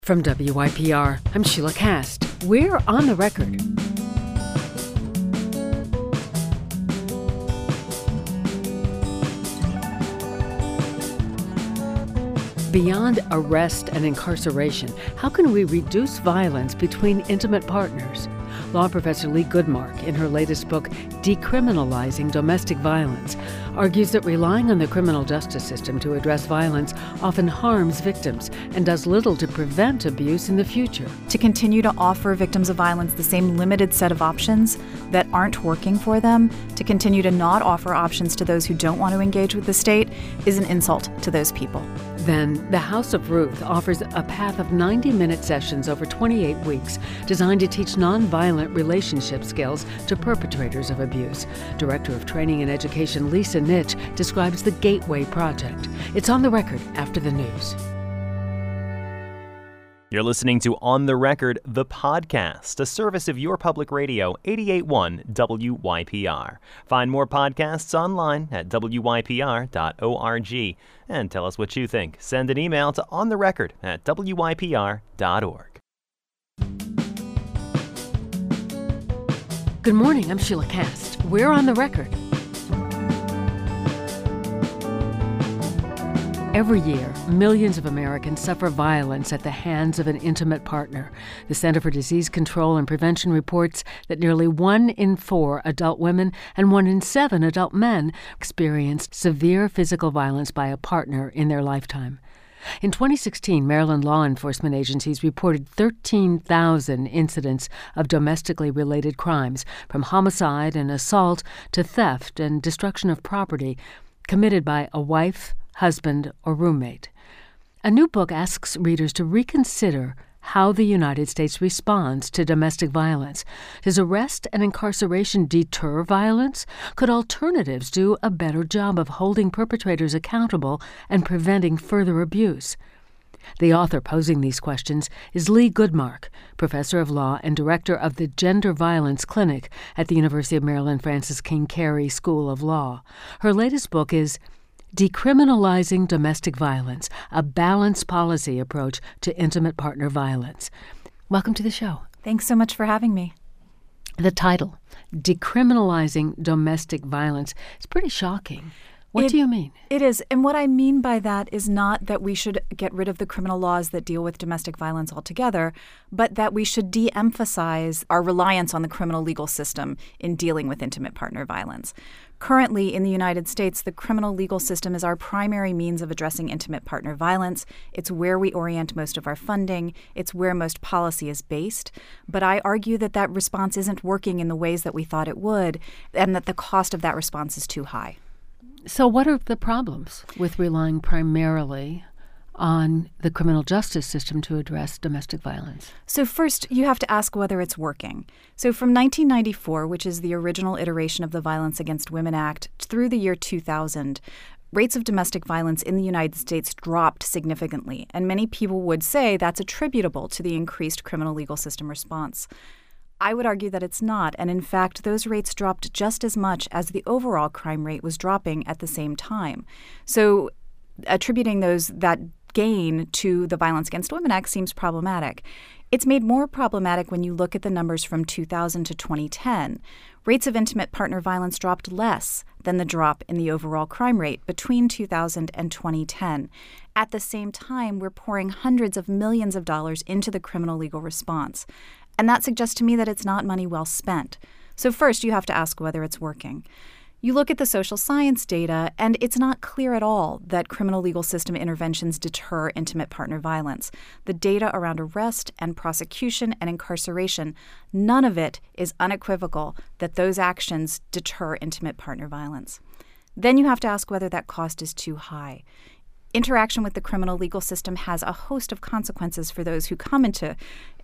From WYPR, I'm Sheila Cast. We're on the record. Beyond arrest and incarceration, how can we reduce violence between intimate partners? Law professor Lee Goodmark, in her latest book, Decriminalizing Domestic Violence, argues that relying on the criminal justice system to address violence often harms victims and does little to prevent abuse in the future. To continue to offer victims of violence the same limited set of options that aren't working for them, to continue to not offer options to those who don't want to engage with the state, is an insult to those people. Then, the House of Ruth offers a path of 90-minute sessions over 28 weeks designed to teach nonviolent relationship skills to perpetrators of abuse. Director of Training and Education Lisa Nitsch describes the Gateway Project. It's on the record after the news. You're listening to On the Record, the podcast, a service of your public radio, 88.1 WYPR. Find more podcasts online at wypr.org. And tell us what you think. Send an email to ontherecord@wypr.org. Good morning, I'm Sheila Cast. We're on the record. Every year, millions of Americans suffer violence at the hands of an intimate partner. The Center for Disease Control and Prevention reports that nearly 1 in 4 adult women and 1 in 7 adult men experienced severe physical violence by a partner in their lifetime. In 2016, Maryland law enforcement agencies reported 13,000 incidents of domestically related crimes, from homicide and assault to theft and destruction of property, committed by a wife, husband, or roommate. A new book asks readers to reconsider how the United States responds to domestic violence. Does arrest and incarceration deter violence? Could alternatives do a better job of holding perpetrators accountable and preventing further abuse? The author posing these questions is Lee Goodmark, professor of law and director of the Gender Violence Clinic at the University of Maryland Francis King Carey School of Law. Her latest book is Decriminalizing Domestic Violence, a balanced policy approach to intimate partner violence. Welcome to the show. Thanks so much for having me. The title, Decriminalizing Domestic Violence, is pretty shocking. What do you mean? It is. And what I mean by that is not that we should get rid of the criminal laws that deal with domestic violence altogether, but that we should de-emphasize our reliance on the criminal legal system in dealing with intimate partner violence. Currently, in the United States, the criminal legal system is our primary means of addressing intimate partner violence. It's where we orient most of our funding. It's where most policy is based. But I argue that that response isn't working in the ways that we thought it would, and that the cost of that response is too high. So what are the problems with relying primarily on the criminal justice system to address domestic violence? So first, you have to ask whether it's working. So from 1994, which is the original iteration of the Violence Against Women Act, through the year 2000, rates of domestic violence in the United States dropped significantly. And many people would say that's attributable to the increased criminal legal system response. I would argue that it's not, and in fact, those rates dropped just as much as the overall crime rate was dropping at the same time. So attributing that gain to the Violence Against Women Act seems problematic. It's made more problematic when you look at the numbers from 2000 to 2010. Rates of intimate partner violence dropped less than the drop in the overall crime rate between 2000 and 2010. At the same time, we're pouring hundreds of millions of dollars into the criminal legal response. And that suggests to me that it's not money well spent. So first, you have to ask whether it's working. You look at the social science data, and it's not clear at all that criminal legal system interventions deter intimate partner violence. The data around arrest and prosecution and incarceration, none of it is unequivocal that those actions deter intimate partner violence. Then you have to ask whether that cost is too high. Interaction with the criminal legal system has a host of consequences for those who come into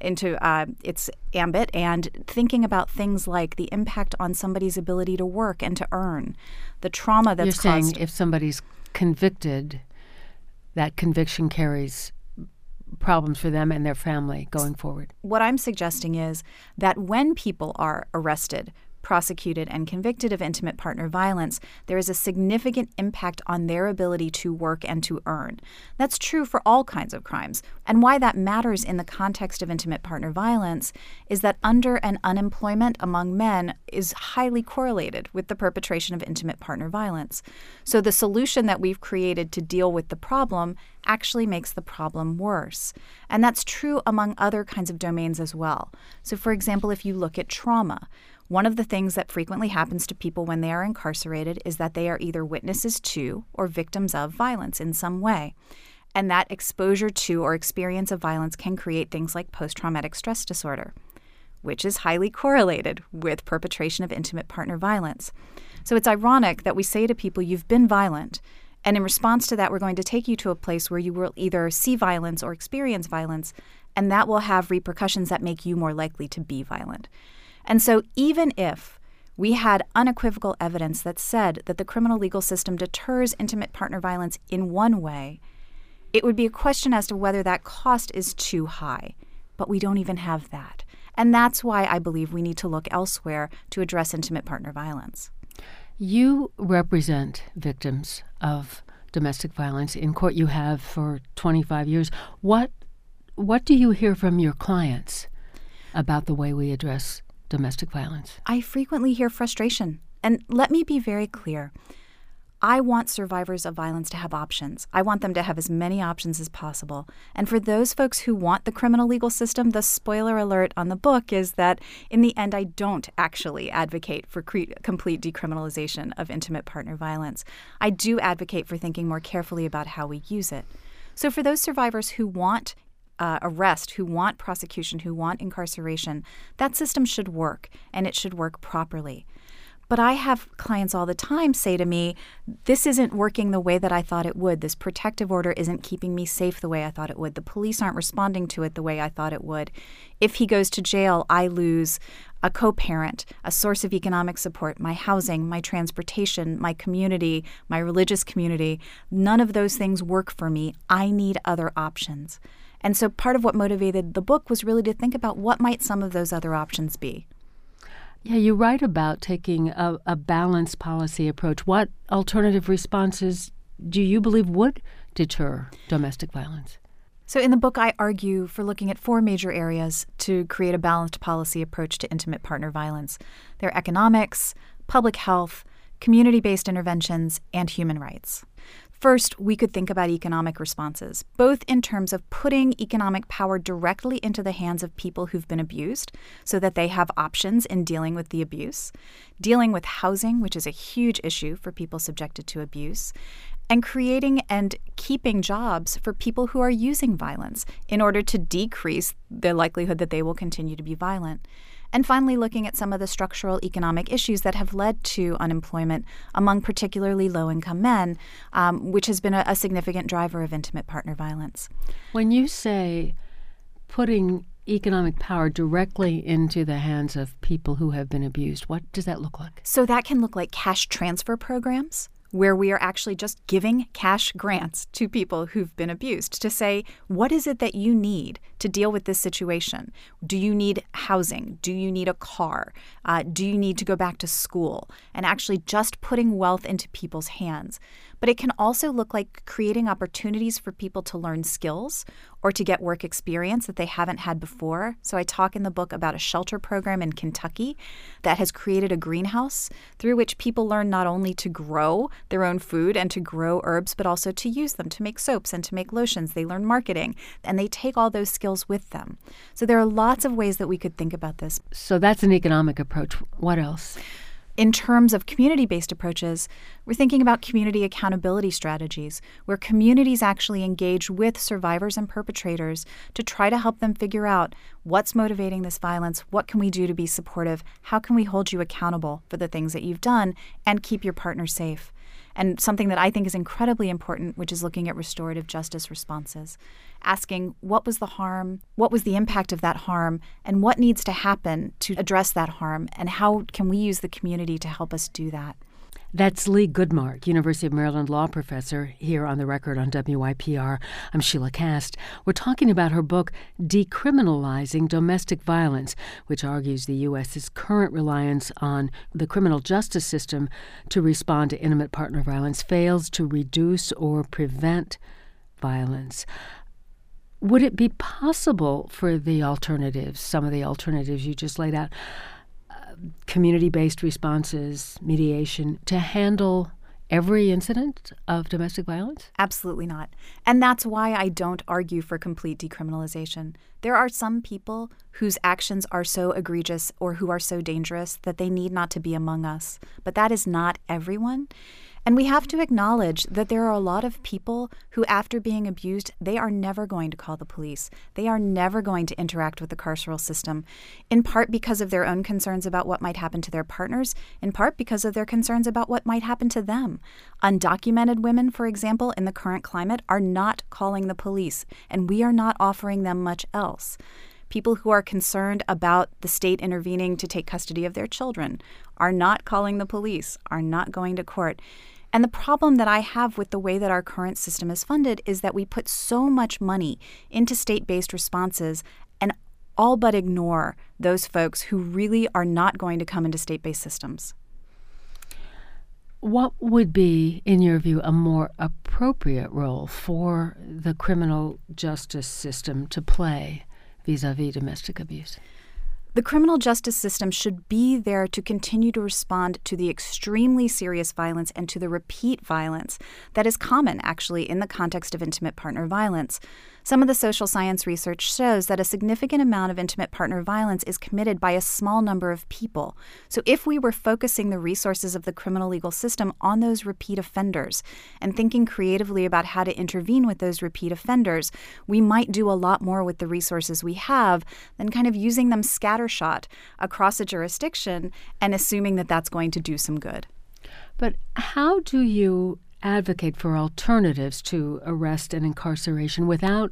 its ambit, and thinking about things like the impact on somebody's ability to work and to earn, the trauma that's caused. You're saying if somebody's convicted, that conviction carries problems for them and their family going forward. What I'm suggesting is that when people are arrested, prosecuted, and convicted of intimate partner violence, there is a significant impact on their ability to work and to earn. That's true for all kinds of crimes. And why that matters in the context of intimate partner violence is that under and unemployment among men is highly correlated with the perpetration of intimate partner violence. So the solution that we've created to deal with the problem actually makes the problem worse. And that's true among other kinds of domains as well. So for example, if you look at trauma, one of the things that frequently happens to people when they are incarcerated is that they are either witnesses to or victims of violence in some way. And that exposure to or experience of violence can create things like post-traumatic stress disorder, which is highly correlated with perpetration of intimate partner violence. So it's ironic that we say to people, you've been violent, and in response to that, we're going to take you to a place where you will either see violence or experience violence, and that will have repercussions that make you more likely to be violent. And so even if we had unequivocal evidence that said that the criminal legal system deters intimate partner violence in one way, it would be a question as to whether that cost is too high. But we don't even have that. And that's why I believe we need to look elsewhere to address intimate partner violence. You represent victims of domestic violence. In court you have for 25 years. What do you hear from your clients about the way we address domestic violence? I frequently hear frustration. And let me be very clear. I want survivors of violence to have options. I want them to have as many options as possible. And for those folks who want the criminal legal system, the spoiler alert on the book is that in the end, I don't actually advocate for complete decriminalization of intimate partner violence. I do advocate for thinking more carefully about how we use it. So for those survivors who want arrest, who want prosecution, who want incarceration, that system should work, and it should work properly. But I have clients all the time say to me, this isn't working the way that I thought it would. This protective order isn't keeping me safe the way I thought it would. The police aren't responding to it the way I thought it would. If he goes to jail, I lose a co-parent, a source of economic support, my housing, my transportation, my community, my religious community. None of those things work for me. I need other options. And so part of what motivated the book was really to think about what might some of those other options be. Yeah, you write about taking a balanced policy approach. What alternative responses do you believe would deter domestic violence? So in the book, I argue for looking at 4 major areas to create a balanced policy approach to intimate partner violence. They're economics, public health, community-based interventions, and human rights. First, we could think about economic responses, both in terms of putting economic power directly into the hands of people who've been abused so that they have options in dealing with the abuse, dealing with housing, which is a huge issue for people subjected to abuse, and creating and keeping jobs for people who are using violence in order to decrease the likelihood that they will continue to be violent. And finally, looking at some of the structural economic issues that have led to unemployment among particularly low-income men, which has been a significant driver of intimate partner violence. When you say putting economic power directly into the hands of people who have been abused, what does that look like? So that can look like cash transfer programs, where we are actually just giving cash grants to people who've been abused to say, what is it that you need to deal with this situation? Do you need housing? Do you need a car? Do you need to go back to school? And actually just putting wealth into people's hands. But it can also look like creating opportunities for people to learn skills or to get work experience that they haven't had before. So I talk in the book about a shelter program in Kentucky that has created a greenhouse through which people learn not only to grow their own food and to grow herbs, but also to use them to make soaps and to make lotions. They learn marketing, and they take all those skills with them. So there are lots of ways that we could think about this. So that's an economic approach. What else? In terms of community-based approaches, we're thinking about community accountability strategies, where communities actually engage with survivors and perpetrators to try to help them figure out what's motivating this violence, what can we do to be supportive, how can we hold you accountable for the things that you've done, and keep your partner safe. And something that I think is incredibly important, which is looking at restorative justice responses, asking what was the harm, what was the impact of that harm, and what needs to happen to address that harm, and how can we use the community to help us do that. That's Lee Goodmark, University of Maryland law professor, here on The Record on WYPR. I'm Sheila Kast. We're talking about her book, Decriminalizing Domestic Violence, which argues the U.S.'s current reliance on the criminal justice system to respond to intimate partner violence fails to reduce or prevent violence. Would it be possible for the alternatives, some of the alternatives you just laid out, community-based responses, mediation, to handle every incident of domestic violence? Absolutely not. And that's why I don't argue for complete decriminalization. There are some people whose actions are so egregious or who are so dangerous that they need not to be among us. But that is not everyone. And we have to acknowledge that there are a lot of people who, after being abused, they are never going to call the police. They are never going to interact with the carceral system, in part because of their own concerns about what might happen to their partners, in part because of their concerns about what might happen to them. Undocumented women, for example, in the current climate, are not calling the police, and we are not offering them much else. People who are concerned about the state intervening to take custody of their children are not calling the police, are not going to court. And the problem that I have with the way that our current system is funded is that we put so much money into state-based responses and all but ignore those folks who really are not going to come into state-based systems. What would be, in your view, a more appropriate role for the criminal justice system to play vis-a-vis domestic abuse? The criminal justice system should be there to continue to respond to the extremely serious violence and to the repeat violence that is common, actually, in the context of intimate partner violence. Some of the social science research shows that a significant amount of intimate partner violence is committed by a small number of people. So if we were focusing the resources of the criminal legal system on those repeat offenders and thinking creatively about how to intervene with those repeat offenders, we might do a lot more with the resources we have than kind of using them scattershot across a jurisdiction and assuming that that's going to do some good. But how do you advocate for alternatives to arrest and incarceration without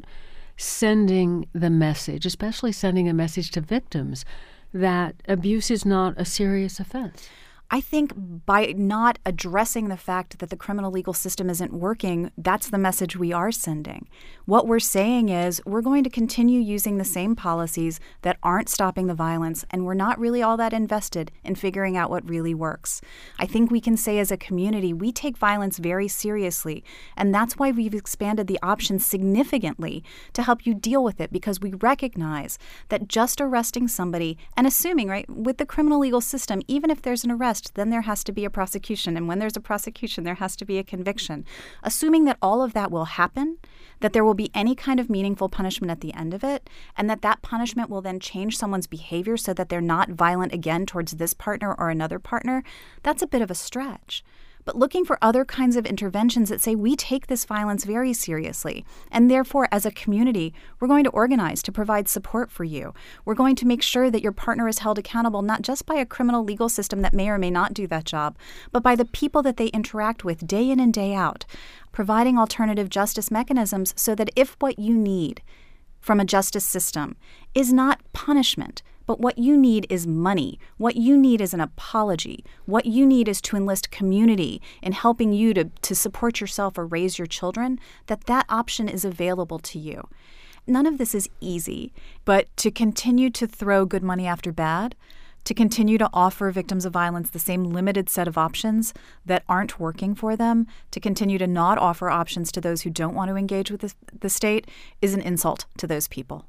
sending the message, especially sending a message to victims, that abuse is not a serious offense? I think by not addressing the fact that the criminal legal system isn't working, that's the message we are sending. What we're saying is we're going to continue using the same policies that aren't stopping the violence, and we're not really all that invested in figuring out what really works. I think we can say as a community, we take violence very seriously, and that's why we've expanded the options significantly to help you deal with it, because we recognize that just arresting somebody and assuming, right, with the criminal legal system, even if there's an arrest, then there has to be a prosecution. And when there's a prosecution, there has to be a conviction. Assuming that all of that will happen, that there will be any kind of meaningful punishment at the end of it, and that that punishment will then change someone's behavior so that they're not violent again towards this partner or another partner, that's a bit of a stretch. But looking for other kinds of interventions that say we take this violence very seriously, and therefore, as a community, we're going to organize to provide support for you. We're going to make sure that your partner is held accountable not just by a criminal legal system that may or may not do that job, but by the people that they interact with day in and day out, providing alternative justice mechanisms so that if what you need from a justice system is not punishment, but what you need is money. What you need is an apology. What you need is to enlist community in helping you to support yourself or raise your children, that option is available to you. None of this is easy, but to continue to throw good money after bad, to continue to offer victims of violence the same limited set of options that aren't working for them, to continue to not offer options to those who don't want to engage with the state is an insult to those people.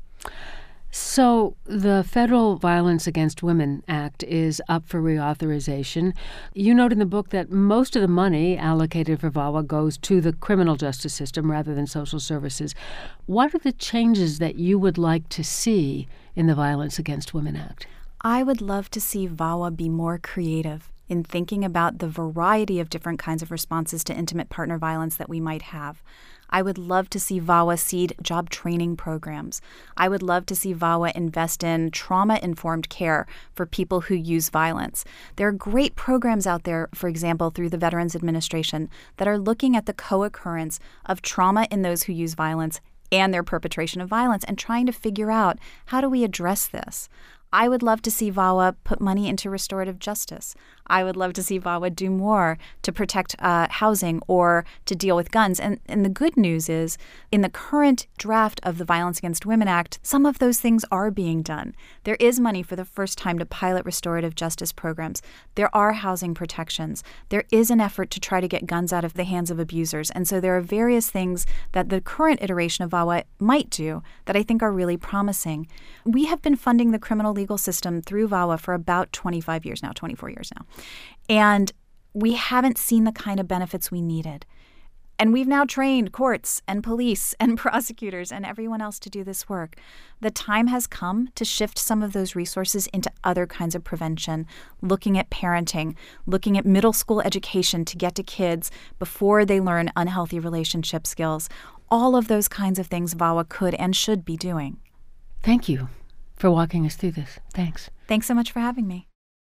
So the Federal Violence Against Women Act is up for reauthorization. You note in the book that most of the money allocated for VAWA goes to the criminal justice system rather than social services. What are the changes that you would like to see in the Violence Against Women Act? I would love to see VAWA be more creative in thinking about the variety of different kinds of responses to intimate partner violence that we might have. I would love to see VAWA seed job training programs. I would love to see VAWA invest in trauma-informed care for people who use violence. There are great programs out there, for example, through the Veterans Administration, that are looking at the co-occurrence of trauma in those who use violence and their perpetration of violence and trying to figure out, how do we address this? I would love to see VAWA put money into restorative justice. I would love to see VAWA do more to protect housing or to deal with guns. And the good news is, in the current draft of the Violence Against Women Act, some of those things are being done. There is money for the first time to pilot restorative justice programs. There are housing protections. There is an effort to try to get guns out of the hands of abusers. And so there are various things that the current iteration of VAWA might do that I think are really promising. We have been funding the criminal legal system through VAWA for about 25 years now, 24 years now. And we haven't seen the kind of benefits we needed. And we've now trained courts and police and prosecutors and everyone else to do this work. The time has come to shift some of those resources into other kinds of prevention, looking at parenting, looking at middle school education to get to kids before they learn unhealthy relationship skills. All of those kinds of things VAWA could and should be doing. Thank you for walking us through this. Thanks. Thanks so much for having me.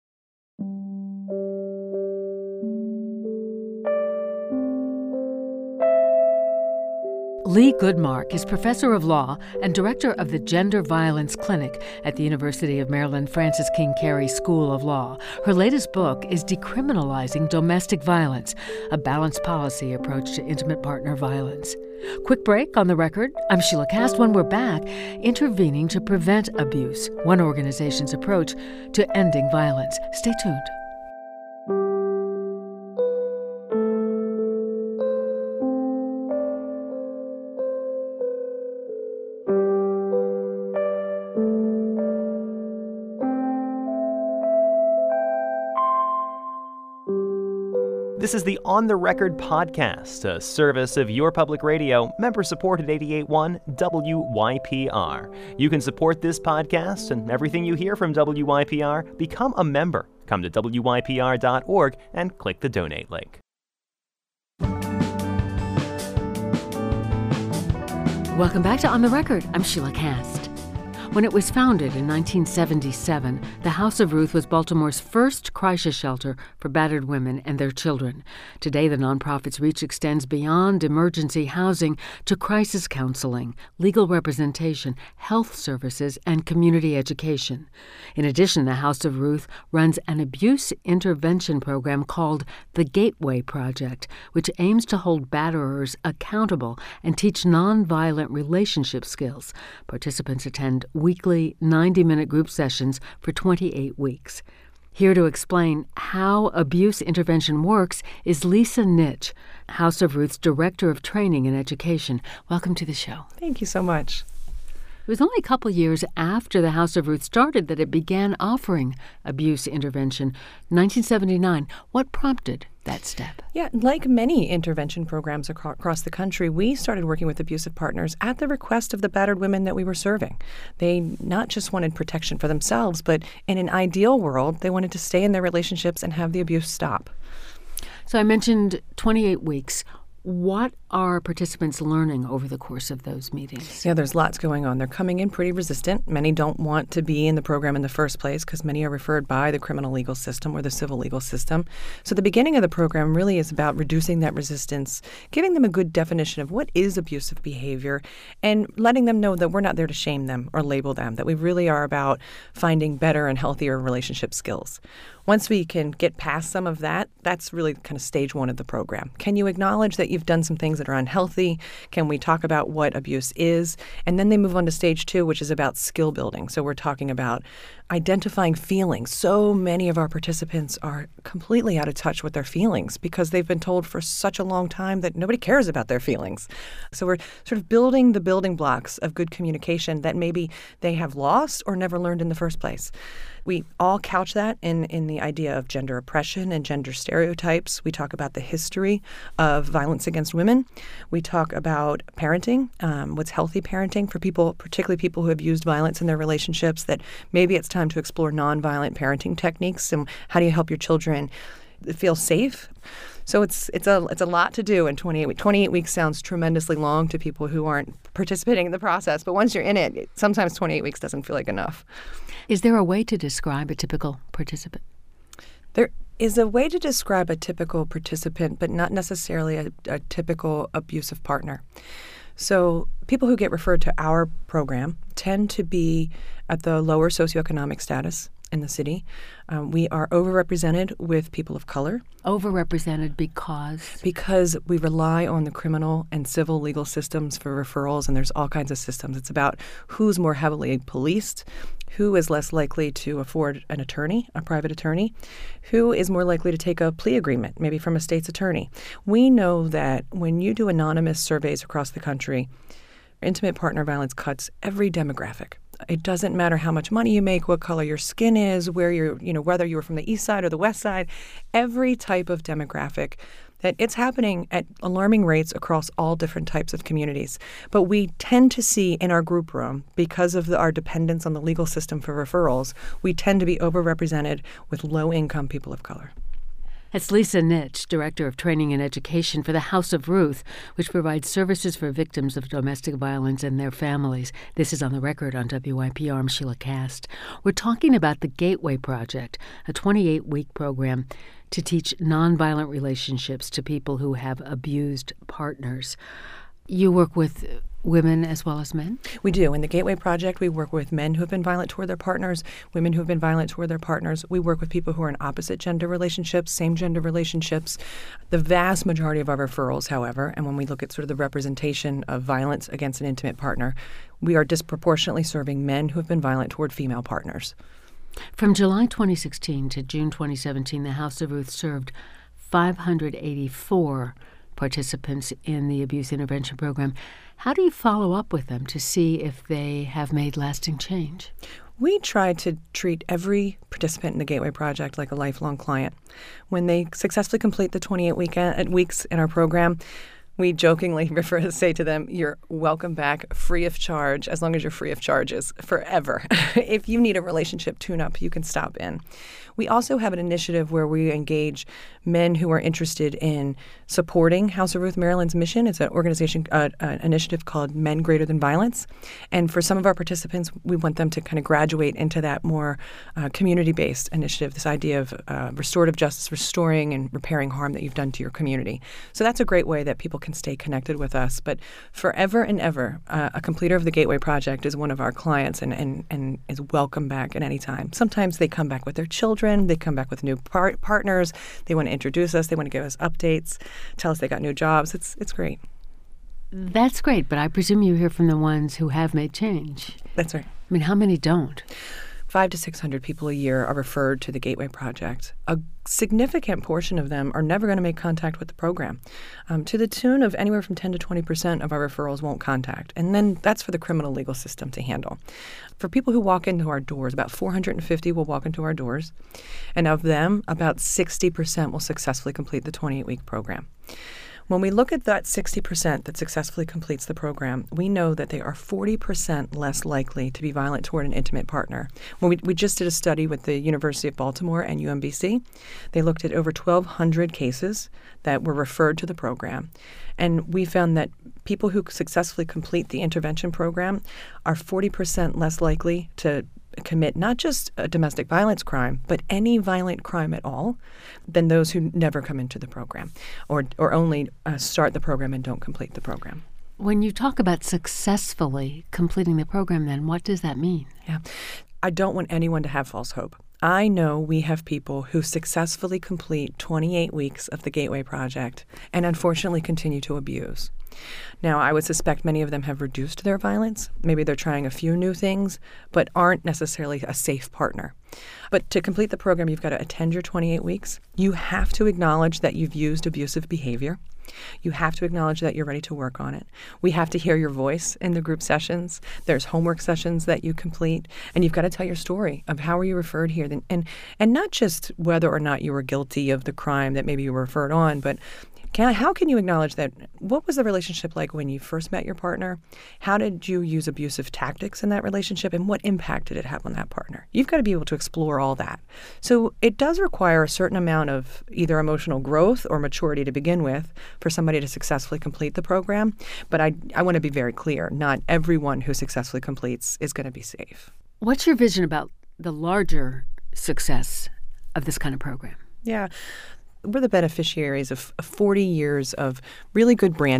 Lee Goodmark is professor of law and director of the Gender Violence Clinic at the University of Maryland Francis King Carey School of Law. Her latest book is Decriminalizing Domestic Violence, a balanced policy approach to intimate partner violence. Quick break on the record. I'm Sheila Kast. When we're back, intervening to prevent abuse, one organization's approach to ending violence. Stay tuned. This is the On the Record podcast, a service of your public radio, member-supported 88.1 WYPR. You can support this podcast and everything you hear from WYPR. Become a member. Come to WYPR.org and click the donate link. Welcome back to On the Record. I'm Sheila Kast. When it was founded in 1977, the House of Ruth was Baltimore's first crisis shelter for battered women and their children. Today, the nonprofit's reach extends beyond emergency housing to crisis counseling, legal representation, health services, and community education. In addition, the House of Ruth runs an abuse intervention program called the Gateway Project, which aims to hold batterers accountable and teach nonviolent relationship skills. Participants attend weekly 90-minute group sessions for 28 weeks. Here to explain how abuse intervention works is Lisa Nitsch, House of Ruth's Director of Training and Education. Welcome to the show. Thank you so much. It was only a couple years after the House of Ruth started that it began offering abuse intervention. 1979. What prompted that step? Yeah, like many intervention programs across the country, we started working with abusive partners at the request of the battered women that we were serving. They not just wanted protection for themselves, but in an ideal world, they wanted to stay in their relationships and have the abuse stop. So I mentioned 28 weeks. What are participants learning over the course of those meetings? Yeah, there's lots going on. They're coming in pretty resistant. Many don't want to be in the program in the first place because many are referred by the criminal legal system or the civil legal system. So the beginning of the program really is about reducing that resistance, giving them a good definition of what is abusive behavior, and letting them know that we're not there to shame them or label them, that we really are about finding better and healthier relationship skills. Once we can get past some of that, that's really kind of stage one of the program. Can you acknowledge that you've done some things that are unhealthy? Can we talk about what abuse is? And then they move on to stage two, which is about skill building. So we're talking about identifying feelings. So many of our participants are completely out of touch with their feelings because they've been told for such a long time that nobody cares about their feelings. So we're sort of building the building blocks of good communication that maybe they have lost or never learned in the first place. We all couch that in the idea of gender oppression and gender stereotypes. We talk about the history of violence against women. We talk about parenting, what's healthy parenting for people, particularly people who have used violence in their relationships, that maybe it's time to explore nonviolent parenting techniques, and how do you help your children feel safe. So it's a lot to do in 28 weeks. 28 weeks sounds tremendously long to people who aren't participating in the process, but once you're in it, sometimes 28 weeks doesn't feel like enough. Is there a way to describe a typical participant? There is a way to describe a typical participant, but not necessarily a typical abusive partner. So people who get referred to our program tend to be at the lower socioeconomic status in the city. We are overrepresented with people of color. Overrepresented because? Because we rely on the criminal and civil legal systems for referrals, and there's all kinds of systems. It's about who's more heavily policed, who is less likely to afford an attorney, a private attorney, who is more likely to take a plea agreement, maybe from a state's attorney. We know that when you do anonymous surveys across the country, intimate partner violence cuts every demographic. It doesn't matter how much money you make, what color your skin is, where you're, whether you were from the east side or the west side, every type of demographic, that it's happening at alarming rates across all different types of communities. But we tend to see in our group room, because of our dependence on the legal system for referrals, we tend to be overrepresented with low-income people of color. That's Lisa Nitsch, Director of Training and Education for the House of Ruth, which provides services for victims of domestic violence and their families. This is On the Record on WYPR. I'm Sheila Kast. We're talking about the Gateway Project, a 28-week program to teach nonviolent relationships to people who have abused partners. You work with women as well as men? We do. In the Gateway Project, we work with men who have been violent toward their partners, women who have been violent toward their partners. We work with people who are in opposite gender relationships, same gender relationships. The vast majority of our referrals, however, and when we look at sort of the representation of violence against an intimate partner, we are disproportionately serving men who have been violent toward female partners. From July 2016 to June 2017, the House of Ruth served 584 participants in the abuse intervention program. How do you follow up with them to see if they have made lasting change? We try to treat every participant in the Gateway Project like a lifelong client. When they successfully complete the 28 weeks in our program, we jokingly say to them, you're welcome back free of charge, as long as you're free of charges forever. If you need a relationship tune-up, you can stop in. We also have an initiative where we engage men who are interested in supporting House of Ruth Maryland's mission. It's an organization, an initiative called Men Greater Than Violence. And for some of our participants, we want them to kind of graduate into that more community-based initiative, this idea of restorative justice, restoring and repairing harm that you've done to your community. So that's a great way that people can stay connected with us. But forever and ever, a completer of the Gateway Project is one of our clients and is welcome back at any time. Sometimes they come back with their children. They come back with new partners. They want to introduce us. They want to give us updates, tell us they got new jobs. It's great. That's great, but I presume you hear from the ones who have made change. That's right. I mean, how many don't? 500 to 600 people a year are referred to the Gateway Project. A significant portion of them are never going to make contact with the program, to the tune of anywhere from 10 to 20% of our referrals won't contact. And then that's for the criminal legal system to handle. For people who walk into our doors, about 450 will walk into our doors. And of them, about 60% will successfully complete the 28-week program. When we look at that 60% that successfully completes the program, we know that they are 40% less likely to be violent toward an intimate partner. When we just did a study with the University of Baltimore and UMBC. They looked at over 1,200 cases that were referred to the program. And we found that people who successfully complete the intervention program are 40% less likely to commit not just a domestic violence crime, but any violent crime at all than those who never come into the program or only start the program and don't complete the program. When you talk about successfully completing the program, then what does that mean? Yeah, I don't want anyone to have false hope. I know we have people who successfully complete 28 weeks of the Gateway Project and unfortunately continue to abuse. Now, I would suspect many of them have reduced their violence. Maybe they're trying a few new things, but aren't necessarily a safe partner. But to complete the program, you've got to attend your 28 weeks. You have to acknowledge that you've used abusive behavior. You have to acknowledge that you're ready to work on it. We have to hear your voice in the group sessions. There's homework sessions that you complete, and you've got to tell your story of how were you referred here, and not just whether or not you were guilty of the crime that maybe you were referred on, but how can you acknowledge that? What was the relationship like when you first met your partner? How did you use abusive tactics in that relationship? And what impact did it have on that partner? You've got to be able to explore all that. So it does require a certain amount of either emotional growth or maturity to begin with for somebody to successfully complete the program. But I want to be very clear. Not everyone who successfully completes is going to be safe. What's your vision about the larger success of this kind of program? Yeah. We're the beneficiaries of 40 years of really good branding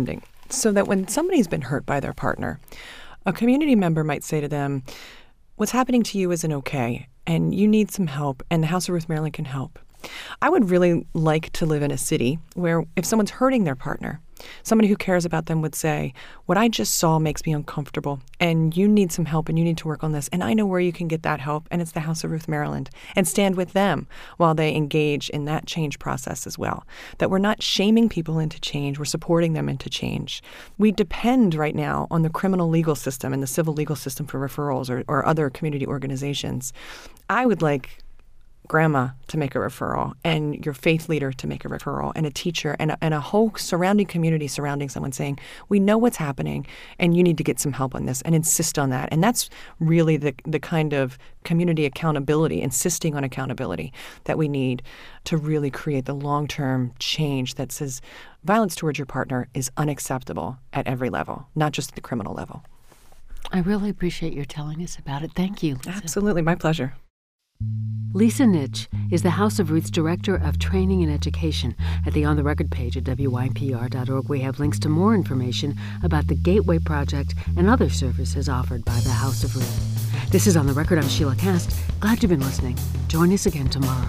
so that when somebody's been hurt by their partner, a community member might say to them, what's happening to you isn't okay, and you need some help, and the House of Ruth Maryland can help. I would really like to live in a city where if someone's hurting their partner, somebody who cares about them would say, what I just saw makes me uncomfortable, and you need some help, and you need to work on this, and I know where you can get that help, and it's the House of Ruth Maryland, and stand with them while they engage in that change process as well. That we're not shaming people into change, we're supporting them into change. We depend right now on the criminal legal system and the civil legal system for referrals or other community organizations. I would like grandma to make a referral, and your faith leader to make a referral, and a teacher, and a whole surrounding community surrounding someone saying, we know what's happening, and you need to get some help on this, and insist on that. And that's really the kind of community accountability, insisting on accountability that we need to really create the long-term change that says violence towards your partner is unacceptable at every level, not just at the criminal level. I really appreciate your telling us about it. Thank you, Lisa. Absolutely. My pleasure. Lisa Nitsch is the House of Ruth's Director of Training and Education. At the On the Record page at wypr.org, we have links to more information about the Gateway Project and other services offered by the House of Ruth. This is On the Record. I'm Sheila Kast. Glad you've been listening. Join us again tomorrow.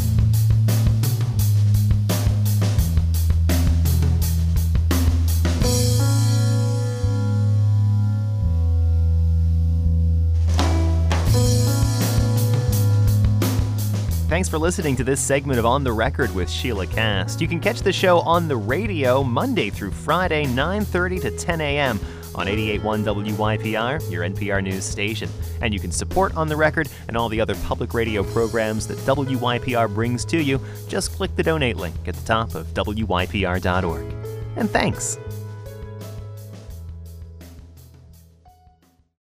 Thanks for listening to this segment of On the Record with Sheila Kast. You can catch the show on the radio Monday through Friday, 9:30 to 10 a.m. on 88.1 WYPR, your NPR news station. And you can support On the Record and all the other public radio programs that WYPR brings to you. Just click the donate link at the top of WYPR.org. And thanks.